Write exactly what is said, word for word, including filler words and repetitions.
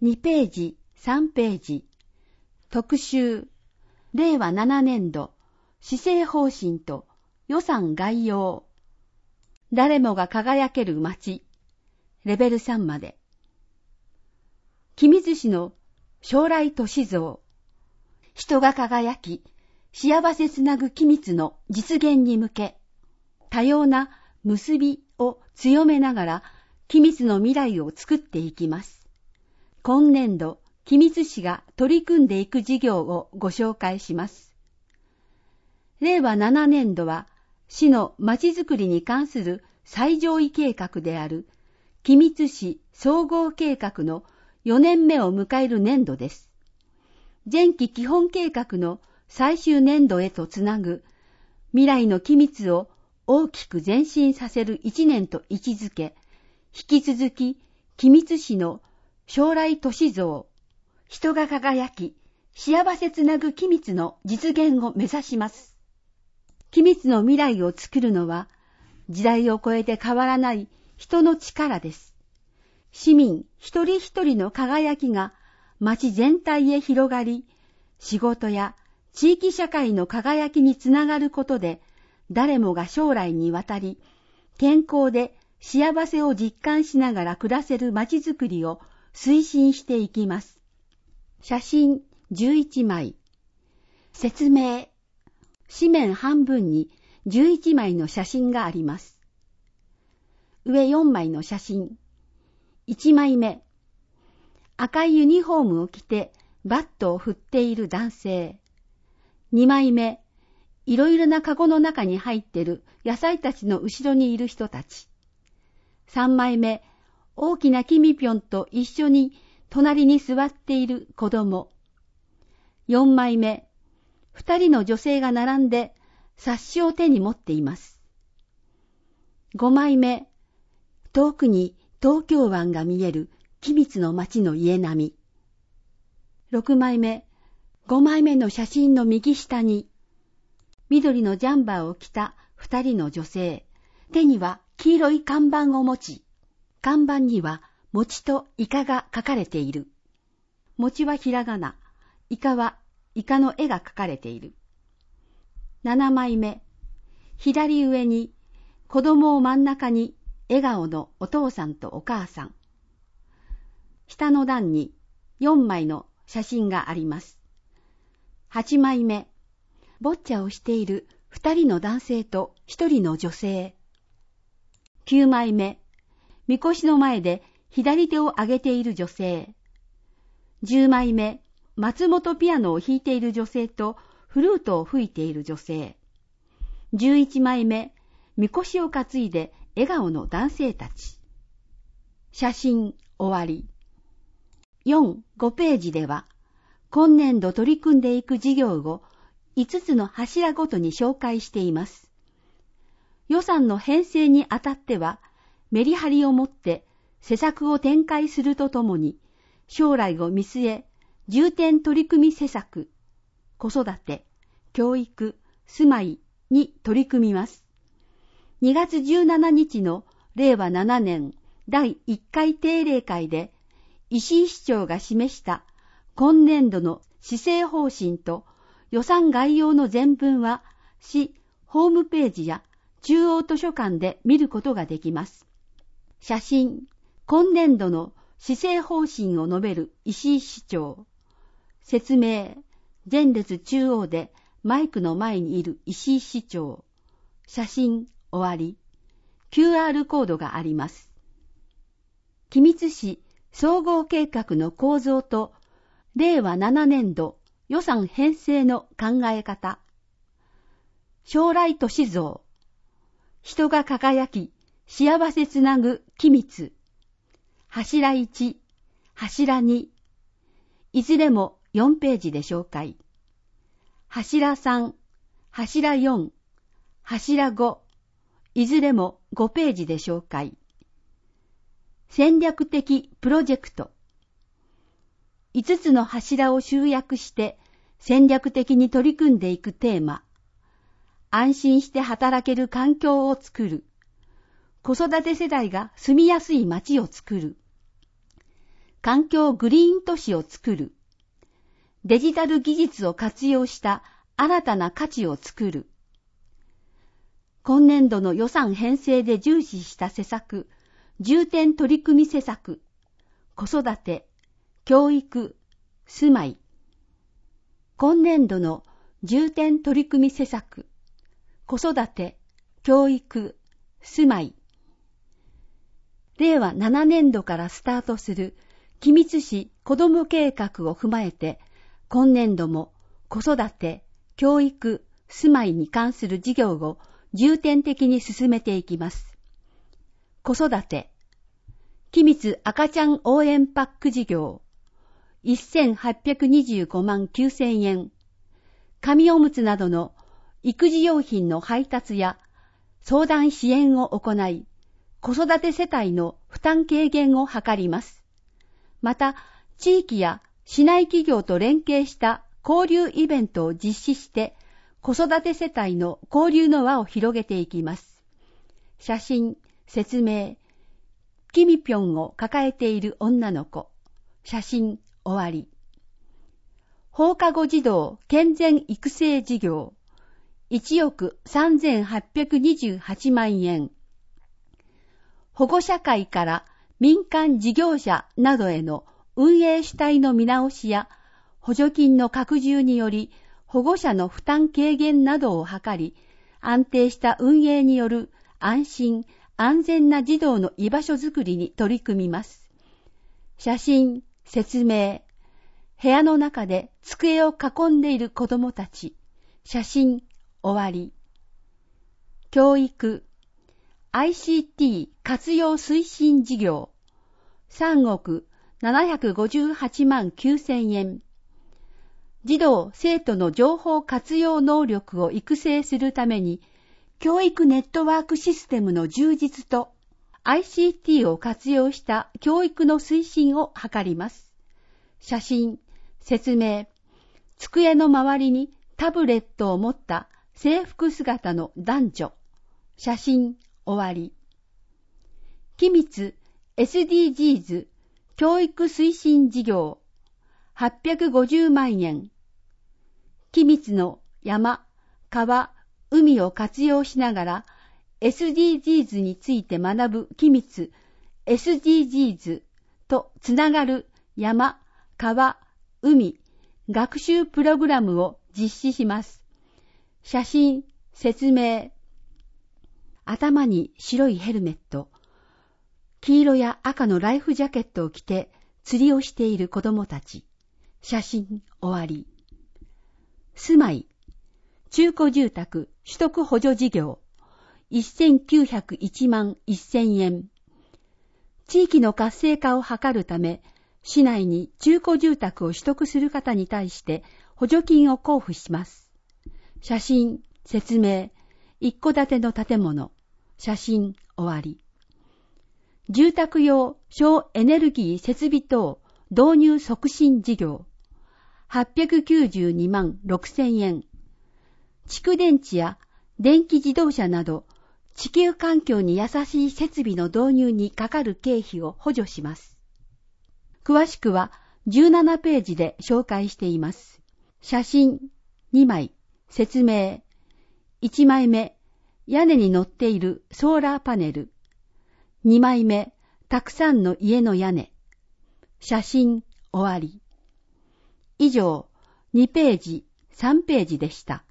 にページ、さんページ、特集、れいわななねんど、施政方針と予算概要。誰もが輝ける街、レベルさんまで。君津市の将来都市像。人が輝き、幸せつなぐ君津の実現に向け、多様な結びを強めながら、君津の未来を作っていきます。今年度、君津市が取り組んでいく事業をご紹介します。れいわななねんどは、市のまちづくりに関する最上位計画である、君津市総合計画のよねんめを迎える年度です。前期基本計画の最終年度へとつなぐ、未来の君津を大きく前進させる一年と位置づけ、引き続き君津市の将来都市像、人が輝き、幸せつなぐ君津の実現を目指します。君津の未来を作るのは、時代を超えて変わらない人の力です。市民一人一人の輝きが町全体へ広がり、仕事や地域社会の輝きにつながることで、誰もが将来にわたり、健康で幸せを実感しながら暮らせる町づくりを推進していきます。写真じゅういちまい。説明。紙面半分にじゅういちまいの写真があります。上よんまいの写真。いちまいめ。赤いユニフォームを着てバットを振っている男性。にまいめ。いろいろなカゴの中に入っている野菜たちの後ろにいる人たち。さんまいめ。大きなキミピョンと一緒に隣に座っている子供。よんまいめ。二人の女性が並んで冊子を手に持っています。ごまいめ。遠くに東京湾が見える君津の町の家並み。ろくまいめ。ごまいめの写真の右下に、緑のジャンバーを着た二人の女性。手には黄色い看板を持ち、看板には餅とイカが描かれている。餅はひらがな、イカはイカの絵が描かれている。ななまいめ。左上に子供を真ん中に笑顔のお父さんとお母さん。下の段によんまいの写真があります。はちまいめ。ボッチャをしている二人の男性と一人の女性。きゅうまいめ。みこしの前で左手を上げている女性。じゅうまいめ。松本ピアノを弾いている女性とフルートを吹いている女性。じゅういちまいめ。みこしを担いで笑顔の男性たち。写真終わり。よん、ごページでは、今年度取り組んでいく事業をいつつの柱ごとに紹介しています。予算の編成にあたっては、メリハリを持って施策を展開するとともに、将来を見据え、重点取り組み施策、子育て、教育、住まいに取り組みます。にがつじゅうしちにちのれいわななねんだいいっかい定例会で、石井市長が示した今年度の施政方針と予算概要の全文は、市ホームページや中央図書館で見ることができます。写真、今年度の施政方針を述べる石井市長。説明、前列中央でマイクの前にいる石井市長。写真、終わり。キューアール コードがあります。君津市総合計画の構造と、れいわななねんど予算編成の考え方。将来都市像。人が輝き、幸せつなぐ君津。柱いち、柱に。いずれもよんページで紹介。柱さん、柱よん、柱ご。いずれもごページで紹介。戦略的プロジェクト。いつつの柱を集約して戦略的に取り組んでいくテーマ。安心して働ける環境を作る。子育て世代が住みやすい街を作る。 環境グリーン都市を作る。デジタル技術を活用した新たな価値を作る。今年度の予算編成で重視した施策、重点取り組み施策、子育て、教育、住まい。今年度の重点取り組み施策、子育て、教育、住まい。れいわななねんどからスタートする君津市子ども計画を踏まえて、今年度も子育て、教育、住まいに関する事業を重点的に進めていきます。子育て、君津赤ちゃん応援パック事業、せんはっぴゃくにじゅうごまんきゅうせんえん、紙おむつなどの育児用品の配達や相談支援を行い、子育て世帯の負担軽減を図ります。また、地域や市内企業と連携した交流イベントを実施して、子育て世帯の交流の輪を広げていきます。写真、説明、キミピョンを抱えている女の子、写真、終わり。放課後児童健全育成事業、いちおくさんぜんはっぴゃくにじゅうはちまんえん。保護者会から民間事業者などへの運営主体の見直しや補助金の拡充により保護者の負担軽減などを図り、安定した運営による安心安全な児童の居場所づくりに取り組みます。写真、説明、部屋の中で机を囲んでいる子どもたち、写真、終わり。教育、アイシーティー 活用推進事業、さんおくななひゃくごじゅうはちまんきゅうせんえん。児童・生徒の情報活用能力を育成するために、教育ネットワークシステムの充実と アイシーティー を活用した教育の推進を図ります。写真、説明、机の周りにタブレットを持った制服姿の男女、写真、終わり。君津 エスディージーズ 教育推進事業、はっぴゃくごじゅうまんえん。君津の山、川、海を活用しながら エスディージーズ について学ぶ君津 エスディージーズ とつながる山、川、海、学習プログラムを実施します。写真、説明。頭に白いヘルメット、黄色や赤のライフジャケットを着て釣りをしている子供たち。写真、終わり。住まい、中古住宅取得補助事業、せんきゅうひゃくいちまんせんえん。地域の活性化を図るため、市内に中古住宅を取得する方に対して補助金を交付します。写真、説明、一戸建ての建物、写真、終わり。住宅用省エネルギー設備等導入促進事業、はっぴゃくきゅうじゅうにまんろくせんえん。蓄電池や電気自動車など地球環境に優しい設備の導入にかかる経費を補助します。詳しくはじゅうななページで紹介しています。写真にまい、説明。いちまいめ、屋根に乗っているソーラーパネル。にまいめ、たくさんの家の屋根。写真、終わり。以上、にページ、さんページでした。